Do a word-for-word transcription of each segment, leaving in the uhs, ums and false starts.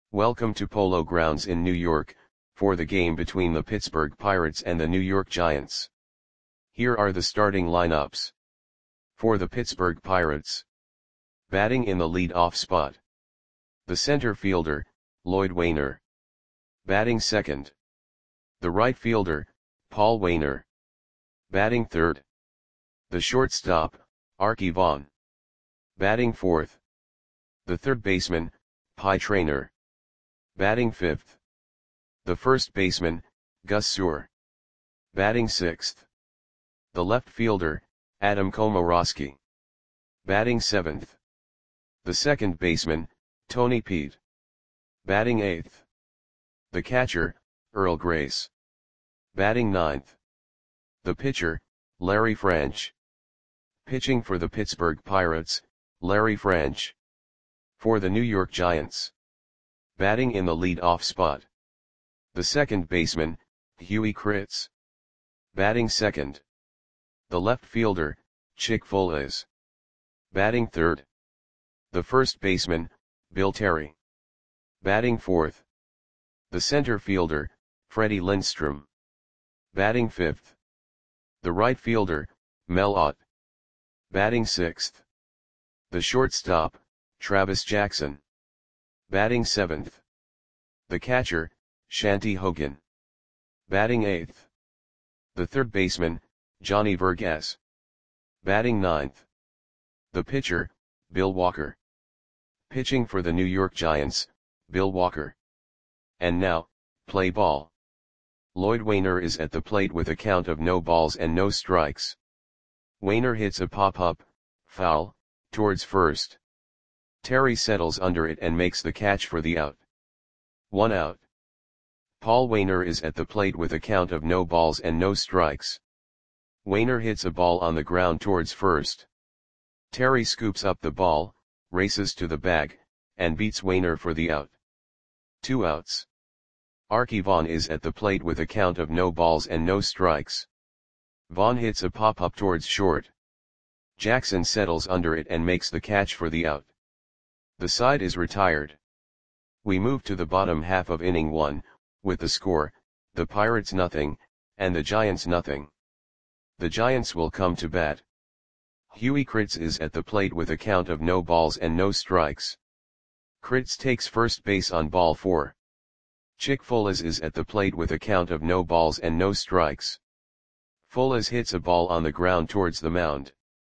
Welcome to Polo Grounds in New York, for the game between the Pittsburgh Pirates and the New York Giants. Here are the starting lineups. For the Pittsburgh Pirates. Batting in the lead-off spot. The center fielder, Lloyd Waner. Batting second. The right fielder, Paul Waner. Batting third. The shortstop, Arky Vaughan. Batting fourth. The third baseman, Pie Traynor. Batting fifth. The first baseman, Gus Suhr. Batting sixth. The left fielder, Adam Komoroski. Batting seventh. The second baseman, Tony Peet. Batting eighth. The catcher, Earl Grace. Batting ninth. The pitcher, Larry French. Pitching for the Pittsburgh Pirates, Larry French. For the New York Giants. Batting in the lead-off spot. The second baseman, Huey Kritz. Batting second. The left fielder, Chick Foales. Batting third. The first baseman, Bill Terry. Batting fourth. The center fielder, Freddie Lindstrom. Batting fifth. The right fielder, Mel Ott. Batting sixth. The shortstop, Travis Jackson. Batting seventh. The catcher, Shanty Hogan. Batting eighth. The third baseman, Johnny Vergas. Batting ninth. The pitcher, Bill Walker. Pitching for the New York Giants, Bill Walker. And now, play ball. Lloyd Waner is at the plate with a count of no balls and no strikes. Waner hits a pop-up, foul, towards first. Terry settles under it and makes the catch for the out. One out. Paul Waner is at the plate with a count of no balls and no strikes. Waner hits a ball on the ground towards first. Terry scoops up the ball, races to the bag, and beats Waner for the out. Two outs. Arky Vaughan is at the plate with a count of no balls and no strikes. Vaughan hits a pop-up towards short. Jackson settles under it and makes the catch for the out. The side is retired. We move to the bottom half of inning one, with the score, the Pirates nothing, and the Giants nothing. The Giants will come to bat. Huey Kritz is at the plate with a count of no balls and no strikes. Kritz takes first base on ball four. Chick Foales is at the plate with a count of no balls and no strikes. Foales hits a ball on the ground towards the mound.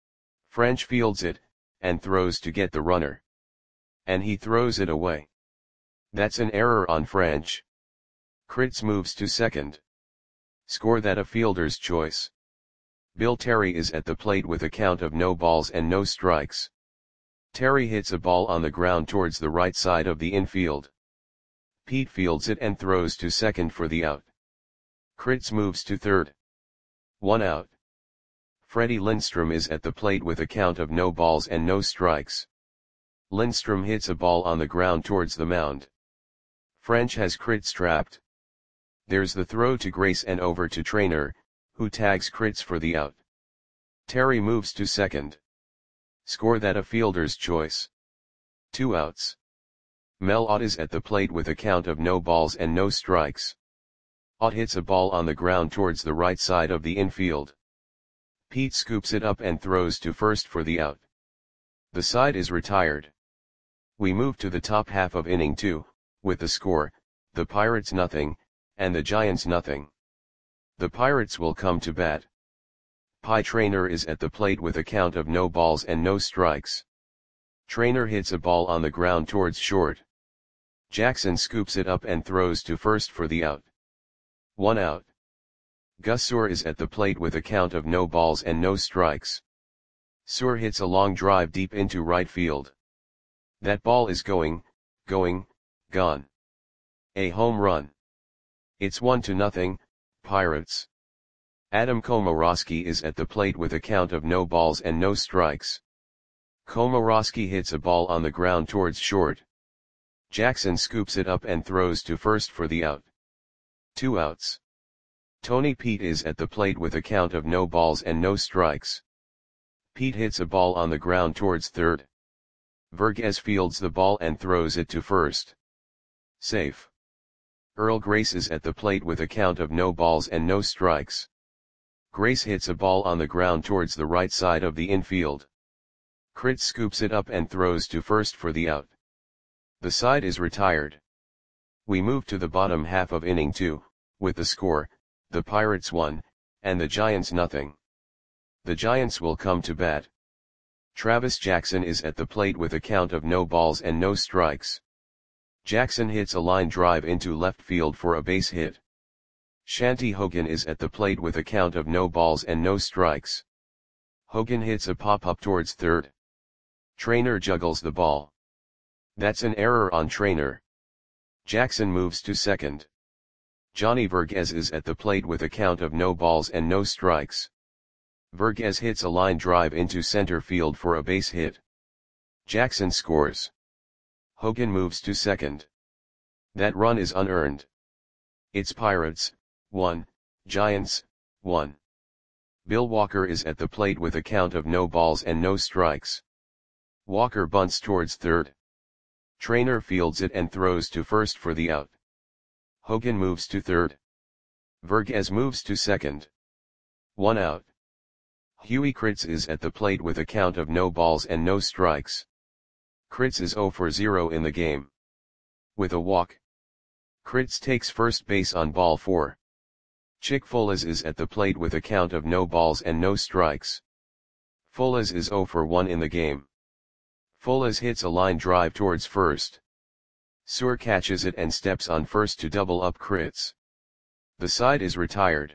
French fields it, and throws to get the runner. And he throws it away. That's an error on French. Kritz moves to second. Score that a fielder's choice. Bill Terry is at the plate with a count of no balls and no strikes. Terry hits a ball on the ground towards the right side of the infield. Peet fields it and throws to second for the out. Kritz moves to third. One out. Freddie Lindstrom is at the plate with a count of no balls and no strikes. Lindstrom hits a ball on the ground towards the mound. French has Kritz trapped. There's the throw to Grace and over to Traynor, who tags Kritz for the out. Terry moves to second. Score that a fielder's choice. Two outs. Mel Ott is at the plate with a count of no balls and no strikes. Ott hits a ball on the ground towards the right side of the infield. Peet scoops it up and throws to first for the out. The side is retired. We move to the top half of inning two, with the score, the Pirates nothing, and the Giants nothing. The Pirates will come to bat. Pie Traynor is at the plate with a count of no balls and no strikes. Traynor hits a ball on the ground towards short. Jackson scoops it up and throws to first for the out. One out. Gus Suhr is at the plate with a count of no balls and no strikes. Suhr hits a long drive deep into right field. That ball is going, going, gone. A home run. It's one to nothing, Pirates. Adam Komoroski is at the plate with a count of no balls and no strikes. Komoroski hits a ball on the ground towards short. Jackson scoops it up and throws to first for the out. Two outs. Tony Peet is at the plate with a count of no balls and no strikes. Peet hits a ball on the ground towards third. Vergas fields the ball and throws it to first. Safe. Earl Grace is at the plate with a count of no balls and no strikes. Grace hits a ball on the ground towards the right side of the infield. Crit scoops it up and throws to first for the out. The side is retired. We move to the bottom half of inning two, with the score, the Pirates one, and the Giants nothing. The Giants will come to bat. Travis Jackson is at the plate with a count of no balls and no strikes. Jackson hits a line drive into left field for a base hit. Shanty Hogan is at the plate with a count of no balls and no strikes. Hogan hits a pop-up towards third. Trainer juggles the ball. That's an error on Trainer. Jackson moves to second. Johnny Verghese is at the plate with a count of no balls and no strikes. Verghese hits a line drive into center field for a base hit. Jackson scores. Hogan moves to second. That run is unearned. It's Pirates, one, Giants, one. Bill Walker is at the plate with a count of no balls and no strikes. Walker bunts towards third. Trainer fields it and throws to first for the out. Hogan moves to third. Verghese moves to second. One out. Huey Critz is at the plate with a count of no balls and no strikes. Critz is zero for zero in the game. With a walk. Critz takes first base on ball four. Chick Folas is at the plate with a count of no balls and no strikes. Folas is zero for one in the game. Folas hits a line drive towards first. Suhr catches it and steps on first to double up Critz. The side is retired.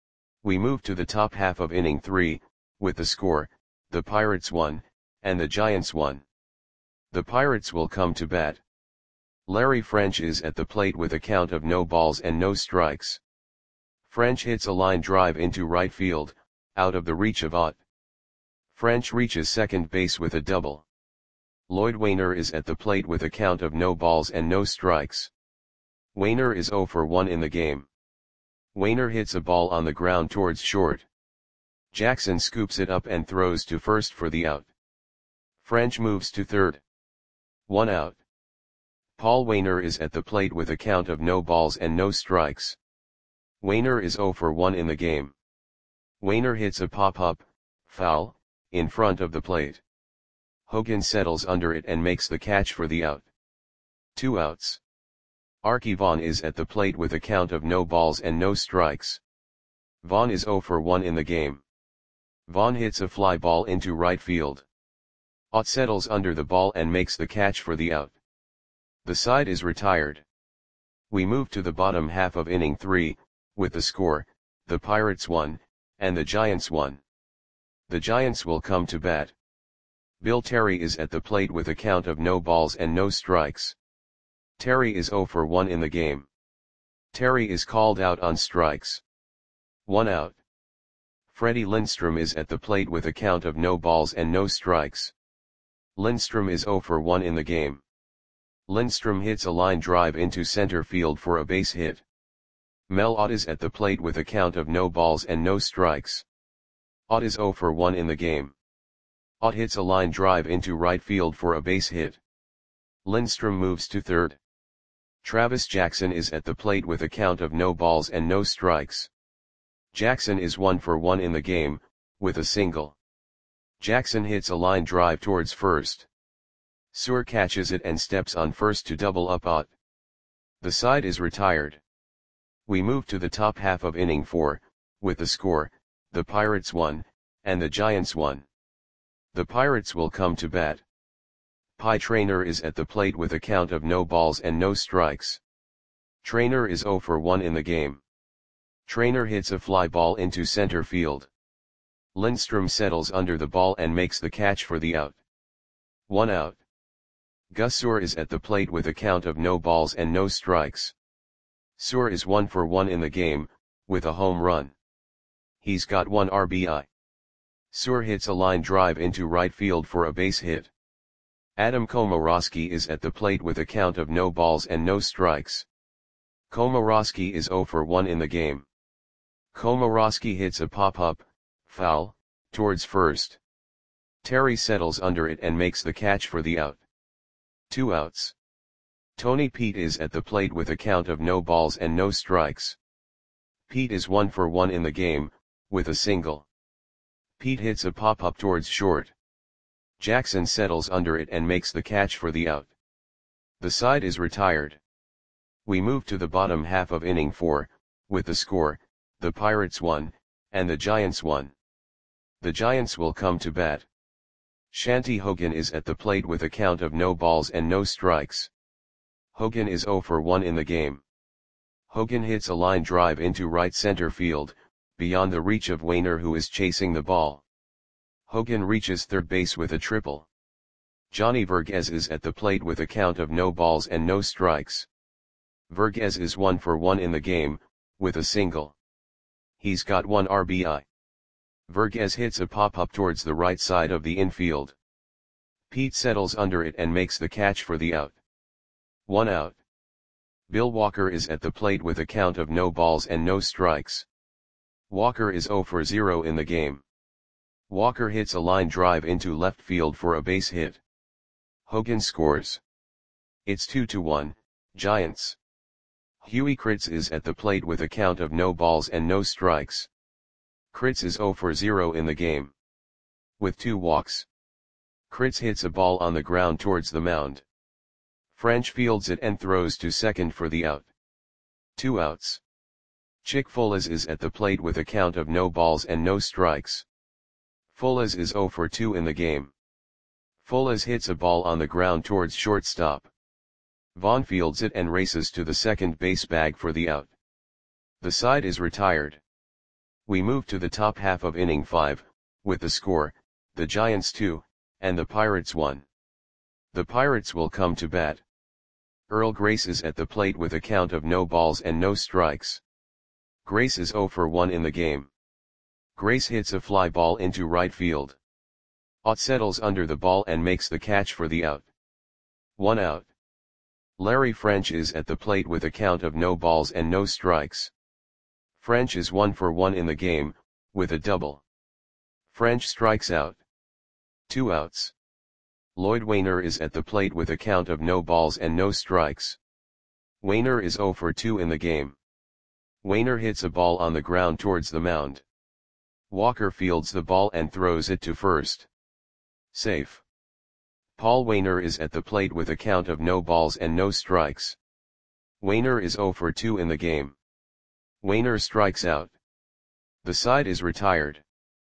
We move to the top half of inning three, with the score, the Pirates one, and the Giants one. The Pirates will come to bat. Larry French is at the plate with a count of no balls and no strikes. French hits a line drive into right field, out of the reach of Ott. French reaches second base with a double. Lloyd Wainer is at the plate with a count of no balls and no strikes. Wainer is zero for one in the game. Wainer hits a ball on the ground towards short. Jackson scoops it up and throws to first for the out. French moves to third. One out. Paul Wainer is at the plate with a count of no balls and no strikes. Wainer is zero for one in the game. Wainer hits a pop-up, foul, in front of the plate. Hogan settles under it and makes the catch for the out. Two outs. Arky Vaughan is at the plate with a count of no balls and no strikes. Vaughan is zero for one in the game. Vaughan hits a fly ball into right field. Ott settles under the ball and makes the catch for the out. The side is retired. We move to the bottom half of inning three, with the score, the Pirates one, and the Giants one. The Giants will come to bat. Bill Terry is at the plate with a count of no balls and no strikes. Terry is zero for one in the game. Terry is called out on strikes. One out. Freddie Lindstrom is at the plate with a count of no balls and no strikes. Lindstrom is zero for one in the game. Lindstrom hits a line drive into center field for a base hit. Mel Ott is at the plate with a count of no balls and no strikes. Ott is zero for one in the game. Ott hits a line drive into right field for a base hit. Lindstrom moves to third. Travis Jackson is at the plate with a count of no balls and no strikes. Jackson is one for one in the game, with a single. Jackson hits a line drive towards first. Suhr catches it and steps on first to double up Ott. The side is retired. We move to the top half of inning four, with the score, the Pirates one, and the Giants one. The Pirates will come to bat. Pie Traynor is at the plate with a count of no balls and no strikes. Traynor is zero for one in the game. Traynor hits a fly ball into center field. Lindstrom settles under the ball and makes the catch for the out. One out. Gus Suhr is at the plate with a count of no balls and no strikes. Suhr is one for one in the game, with a home run. He's got one R B I. Suhr hits a line drive into right field for a base hit. Adam Komorowski is at the plate with a count of no balls and no strikes. Komorowski is zero for one in the game. Komorowski hits a pop-up, foul, towards first. Terry settles under it and makes the catch for the out. Two outs. Tony Pete is at the plate with a count of no balls and no strikes. Pete is one for one in the game, with a single. Pete hits a pop-up towards short. Jackson settles under it and makes the catch for the out. The side is retired. We move to the bottom half of inning four, with the score, the Pirates one, and the Giants one. The Giants will come to bat. Shanty Hogan is at the plate with a count of no balls and no strikes. Hogan is zero for one in the game. Hogan hits a line drive into right center field, beyond the reach of Wainer, who is chasing the ball. Hogan reaches third base with a triple. Johnny Verghese is at the plate with a count of no balls and no strikes. Verghese is one for one in the game, with a single. He's got one R B I. Verghese hits a pop-up towards the right side of the infield. Pete settles under it and makes the catch for the out. One out. Bill Walker is at the plate with a count of no balls and no strikes. Walker is zero for zero in the game. Walker hits a line drive into left field for a base hit. Hogan scores. It's two to one, Giants. Huey Kritz is at the plate with a count of no balls and no strikes. Kritz is zero for zero in the game. With two walks. Kritz hits a ball on the ground towards the mound. French fields it and throws to second for the out. Two outs. Chick Folas is at the plate with a count of no balls and no strikes. Folas is zero for two in the game. Folas hits a ball on the ground towards shortstop. Vaughn fields it and races to the second base bag for the out. The side is retired. We move to the top half of inning five, with the score, the Giants two, and the Pirates one. The Pirates will come to bat. Earl Grace is at the plate with a count of no balls and no strikes. Grace is zero for one in the game. Grace hits a fly ball into right field. Ott settles under the ball and makes the catch for the out. One out. Larry French is at the plate with a count of no balls and no strikes. French is one for one in the game, with a double. French strikes out. Two outs. Lloyd Wainer is at the plate with a count of no balls and no strikes. Wainer is zero for two in the game. Wainer hits a ball on the ground towards the mound. Walker fields the ball and throws it to first. Safe. Paul Wainer is at the plate with a count of no balls and no strikes. Wainer is zero for two in the game. Wainer strikes out. The side is retired.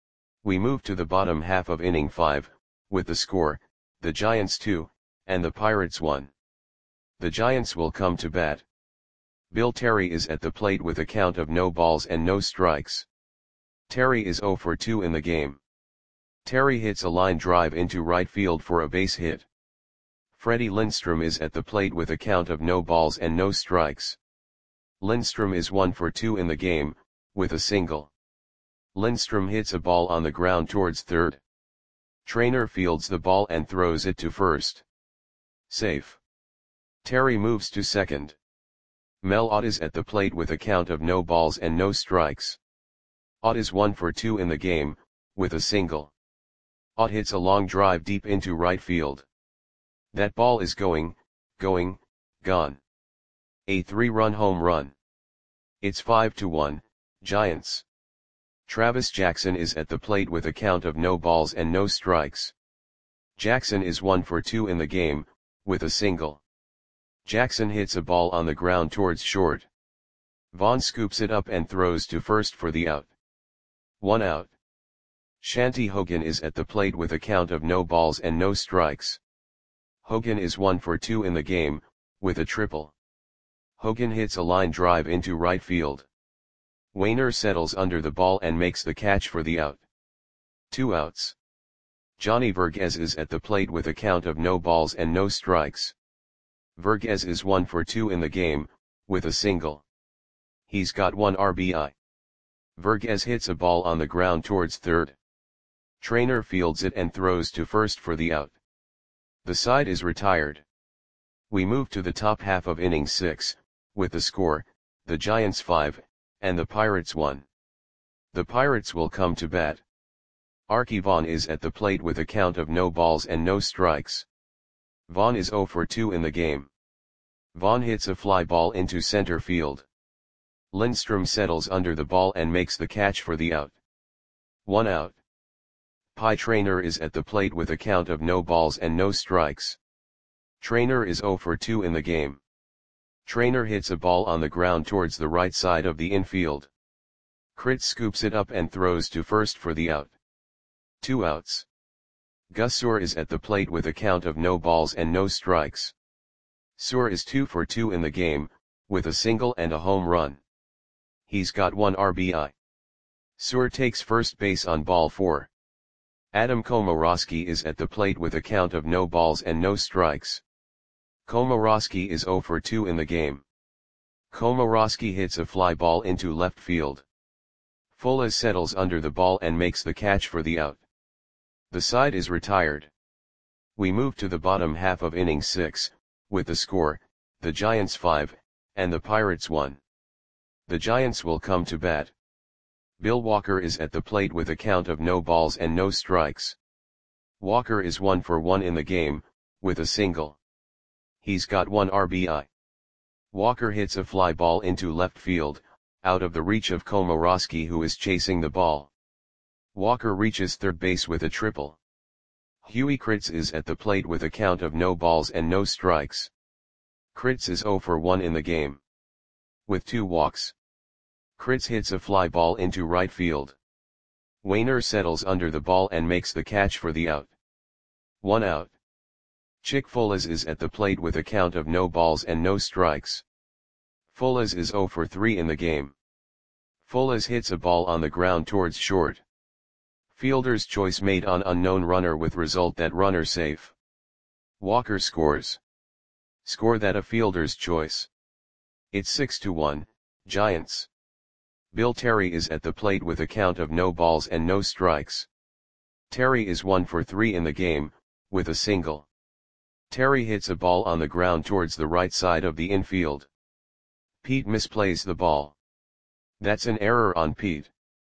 We move to the bottom half of inning five, with the score, the Giants two, and the Pirates one. The Giants will come to bat. Bill Terry is at the plate with a count of no balls and no strikes. Terry is zero for two in the game. Terry hits a line drive into right field for a base hit. Freddie Lindstrom is at the plate with a count of no balls and no strikes. Lindstrom is one for two in the game, with a single. Lindstrom hits a ball on the ground towards third. Trainer fields the ball and throws it to first. Safe. Terry moves to second. Mel Ott is at the plate with a count of no balls and no strikes. Ott is one for two in the game, with a single. Ott hits a long drive deep into right field. That ball is going, going, gone. A three-run home run. It's five to one, Giants. Travis Jackson is at the plate with a count of no balls and no strikes. Jackson is one for two in the game, with a single. Jackson hits a ball on the ground towards short. Vaughn scoops it up and throws to first for the out. One out. Shanty Hogan is at the plate with a count of no balls and no strikes. Hogan is one for two in the game, with a triple. Hogan hits a line drive into right field. Wainer settles under the ball and makes the catch for the out. Two outs. Johnny Verghese is at the plate with a count of no balls and no strikes. Verghese is one for two in the game, with a single. He's got one R B I. Verghese hits a ball on the ground towards third. Trainer fields it and throws to first for the out. The side is retired. We move to the top half of inning six, with the score, the Giants five, and the Pirates one. The Pirates will come to bat. Archie Vaughn is at the plate with a count of no balls and no strikes. Vaughn is zero for two in the game. Vaughn hits a fly ball into center field. Lindstrom settles under the ball and makes the catch for the out. One out. Pie Traynor is at the plate with a count of no balls and no strikes. Traynor is zero for two in the game. Traynor hits a ball on the ground towards the right side of the infield. Crit scoops it up and throws to first for the out. Two outs. Gus Suhr is at the plate with a count of no balls and no strikes. Suhr is two for two in the game, with a single and a home run. He's got one R B I. Suhr takes first base on ball four. Adam Komorowski is at the plate with a count of no balls and no strikes. Komorowski is zero for two in the game. Komorowski hits a fly ball into left field. Fuller settles under the ball and makes the catch for the out. The side is retired. We move to the bottom half of inning six, with the score, the Giants five, and the Pirates one. The Giants will come to bat. Bill Walker is at the plate with a count of no balls and no strikes. Walker is one for one in the game, with a single. He's got one R B I. Walker hits a fly ball into left field, out of the reach of Komorowski, who is chasing the ball. Walker reaches third base with a triple. Huey Kritz is at the plate with a count of no balls and no strikes. Kritz is zero for one in the game. With two walks. Kritz hits a fly ball into right field. Wainer settles under the ball and makes the catch for the out. One out. Chick Folas is at the plate with a count of no balls and no strikes. Folas is zero for three in the game. Folas hits a ball on the ground towards short. Fielder's choice made on unknown runner with result that runner safe. Walker scores. Score that a fielder's choice. It's six to one, Giants. Bill Terry is at the plate with a count of no balls and no strikes. Terry is one for three in the game, with a single. Terry hits a ball on the ground towards the right side of the infield. Pete misplays the ball. That's an error on Pete.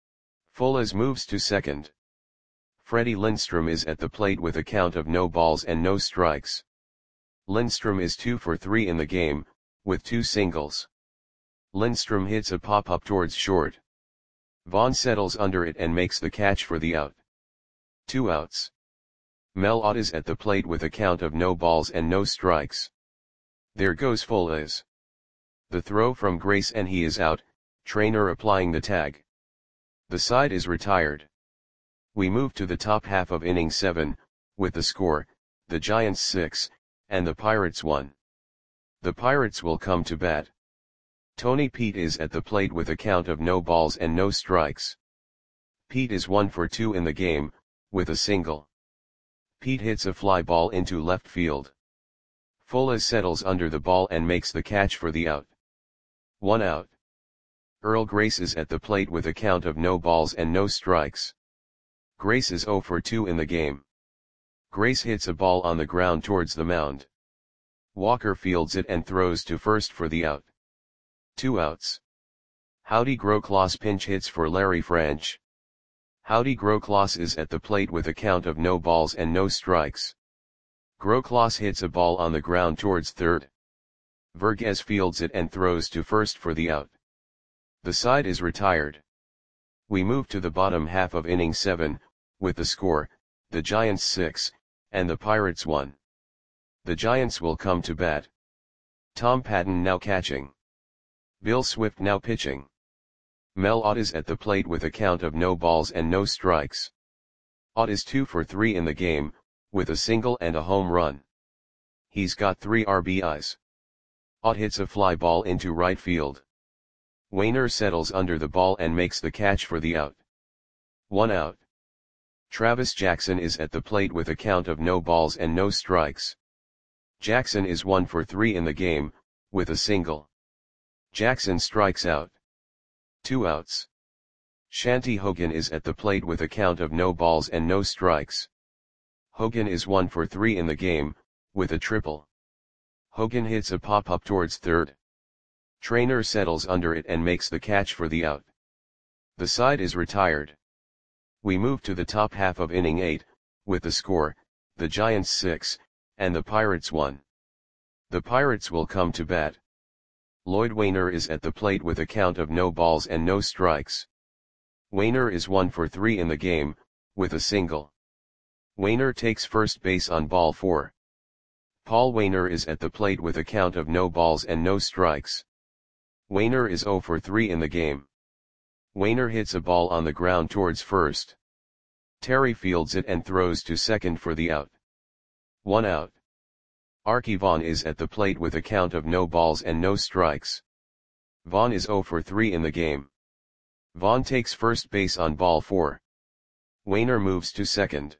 Folas moves to second. Freddie Lindstrom is at the plate with a count of no balls and no strikes. Lindstrom is two for three in the game, with two singles. Lindstrom hits a pop-up towards short. Vaughn settles under it and makes the catch for the out. Two outs. Mel Ott is at the plate with a count of no balls and no strikes. There goes Folas. The throw from Grace and he is out, Traynor applying the tag. The side is retired. We move to the top half of inning seven, with the score, the Giants six, and the Pirates one. The Pirates will come to bat. Tony Pete is at the plate with a count of no balls and no strikes. Pete is one for two in the game, with a single. Pete hits a fly ball into left field. Folas settles under the ball and makes the catch for the out. One out. Earl Grace is at the plate with a count of no balls and no strikes. Grace is zero for two in the game. Grace hits a ball on the ground towards the mound. Walker fields it and throws to first for the out. Two outs. Howdy Groklas pinch hits for Larry French. Howdy Groklas is at the plate with a count of no balls and no strikes. Groklas hits a ball on the ground towards third. Vergez fields it and throws to first for the out. The side is retired. We move to the bottom half of inning seven, with the score, the Giants six, and the Pirates one. The Giants will come to bat. Tom Patton now catching. Bill Swift now pitching. Mel Ott is at the plate with a count of no balls and no strikes. Ott is two for three in the game, with a single and a home run. He's got three R B Is. Ott hits a fly ball into right field. Wainer settles under the ball and makes the catch for the out. One out. Travis Jackson is at the plate with a count of no balls and no strikes. Jackson is one for three in the game, with a single. Jackson strikes out. Two outs. Shanty Hogan is at the plate with a count of no balls and no strikes. Hogan is one for three in the game, with a triple. Hogan hits a pop-up towards third. Traynor settles under it and makes the catch for the out. The side is retired. We move to the top half of inning eight, with the score, the Giants six, and the Pirates one. The Pirates will come to bat. Lloyd Waner is at the plate with a count of no balls and no strikes. Waner is one for three in the game, with a single. Waner takes first base on ball four. Paul Waner is at the plate with a count of no balls and no strikes. Waner is zero for three in the game. Waner hits a ball on the ground towards first. Terry fields it and throws to second for the out. One out. Arky Vaughan is at the plate with a count of no balls and no strikes. Vaughan is zero for three in the game. Vaughan takes first base on ball four. Waner moves to second.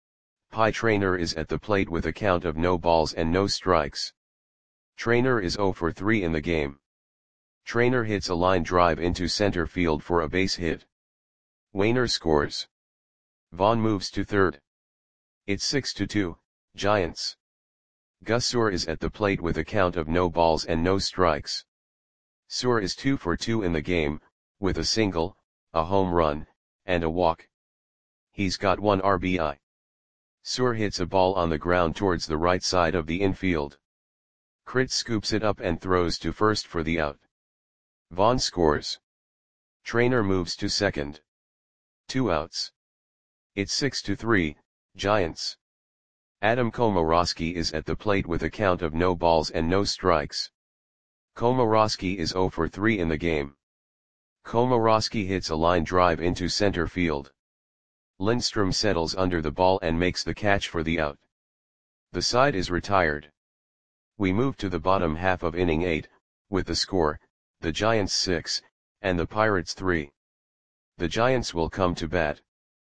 Pie Traynor is at the plate with a count of no balls and no strikes. Traynor is zero for three in the game. Traynor hits a line drive into center field for a base hit. Waner scores. Vaughan moves to third. It's six to two, Giants. Gus Suhr is at the plate with a count of no balls and no strikes. Suhr is two for two in the game, with a single, a home run, and a walk. He's got one R B I. Suhr hits a ball on the ground towards the right side of the infield. Kritz scoops it up and throws to first for the out. Vaughan scores. Traynor moves to second. Two outs. It's six to three, Giants. Adam Komorowski is at the plate with a count of no balls and no strikes. Komorowski is zero for three in the game. Komorowski hits a line drive into center field. Lindstrom settles under the ball and makes the catch for the out. The side is retired. We move to the bottom half of inning eight, with the score, the Giants six, and the Pirates three. The Giants will come to bat.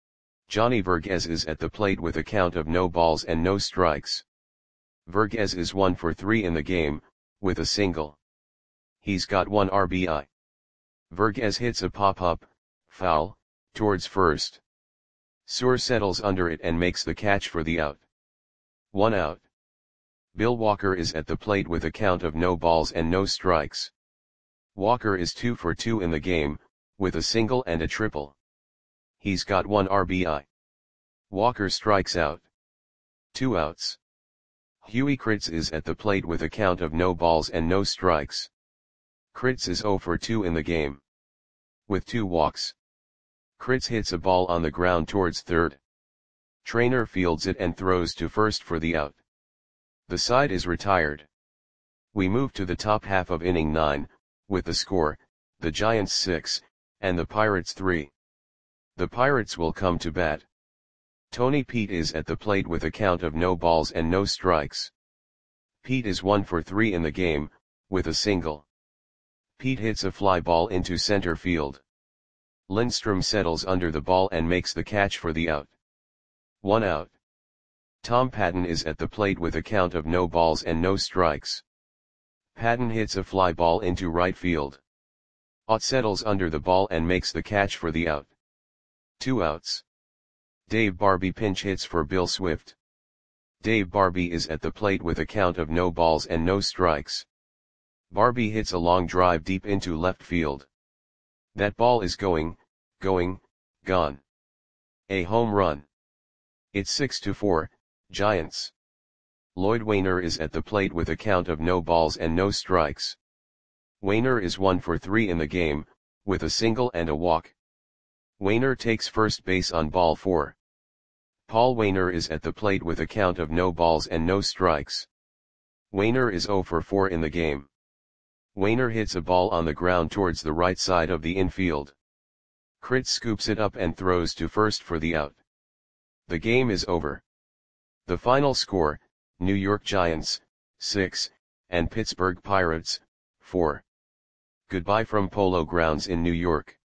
Johnny Verghese is at the plate with a count of no balls and no strikes. Verghese is one for three in the game, with a single. He's got one R B I. Verghese hits a pop-up, foul, towards first. Suhr settles under it and makes the catch for the out. One out. Bill Walker is at the plate with a count of no balls and no strikes. Walker is two for two in the game, with a single and a triple. He's got one R B I. Walker strikes out. Two outs. Huey Kritz is at the plate with a count of no balls and no strikes. Kritz is zero for two in the game. With two walks. Kritz hits a ball on the ground towards third. Traynor fields it and throws to first for the out. The side is retired. We move to the top half of inning nine, with the score, the Giants six, and the Pirates three. The Pirates will come to bat. Tony Pete is at the plate with a count of no balls and no strikes. Pete is one for three in the game, with a single. Pete hits a fly ball into center field. Lindstrom settles under the ball and makes the catch for the out. One out. Tom Patton is at the plate with a count of no balls and no strikes. Patton hits a fly ball into right field. Ott settles under the ball and makes the catch for the out. Two outs. Dave Barbie pinch hits for Bill Swift. Dave Barbie is at the plate with a count of no balls and no strikes. Barbie hits a long drive deep into left field. That ball is going, going, gone. A home run. It's six to four, Giants. Lloyd Waner is at the plate with a count of no balls and no strikes. Waner is one for three in the game, with a single and a walk. Waner takes first base on ball four. Paul Waner is at the plate with a count of no balls and no strikes. Waner is zero for four in the game. Waner hits a ball on the ground towards the right side of the infield. Kritz scoops it up and throws to first for the out. The game is over. The final score, New York Giants, six, and Pittsburgh Pirates, four. Goodbye from Polo Grounds in New York.